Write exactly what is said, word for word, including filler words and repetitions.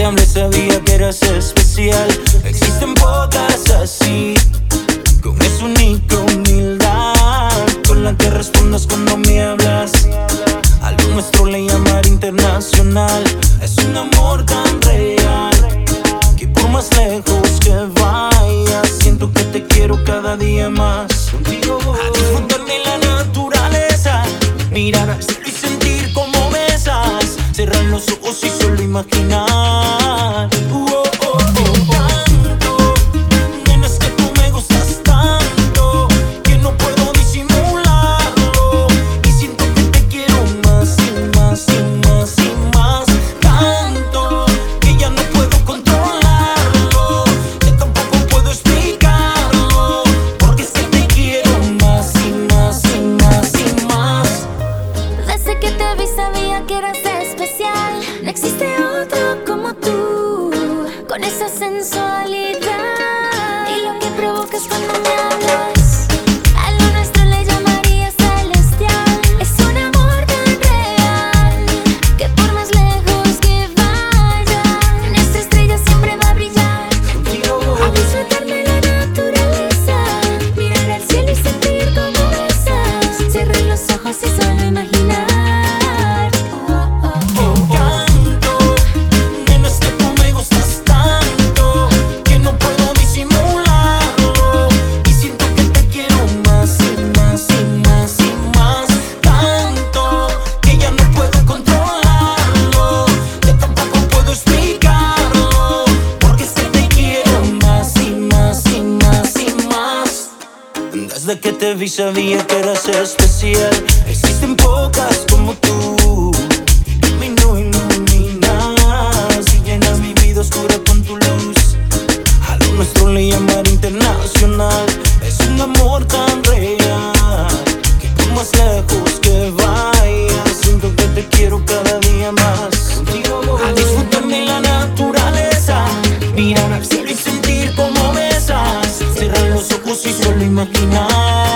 hambre sabía que eras especial. Existen pocas así, con esa única humildad con la que respondas cuando me hablas. A lo nuestro le llamar internacional. Es un amor tan real que por más lejos que vayas, siento que te quiero cada día más. Contigo voy a disfrutar de la naturaleza, mirar al cielo y sentir cómo besas, cerrar los ojos y solo imaginar. Uh, oh, oh, oh, tanto, nena, es que tú me gustas tanto que no puedo disimularlo, y siento que te quiero más y más y más y más, tanto que ya no puedo controlarlo, que tampoco puedo explicarlo, porque es que te quiero más y más y más y más. Desde que te vi sabía que eras especial. No existe otro como tú, con esa sensualidad y lo que provocas cuando me hablas. A lo nuestro le llamaría celestial. Es un amor tan real que por más lejos que vaya, nuestra estrella siempre va a brillar. A disfrutar de la naturaleza, mirar al cielo y sentir cómo besas, cerrar los ojos y solo imaginar. Desde que te vi sabía que eras especial. Existen pocas como tú, que me no iluminas y llenas mi vida oscura con tu luz. A lo nuestro le llamar internacional. Es un amor tan real que por más lejos que vayas, siento que te quiero cada día más. Contigo voy a disfrutar de la naturaleza, mirar al cielo y sentir cómo besas, cerrar los ojos y solo imaginar.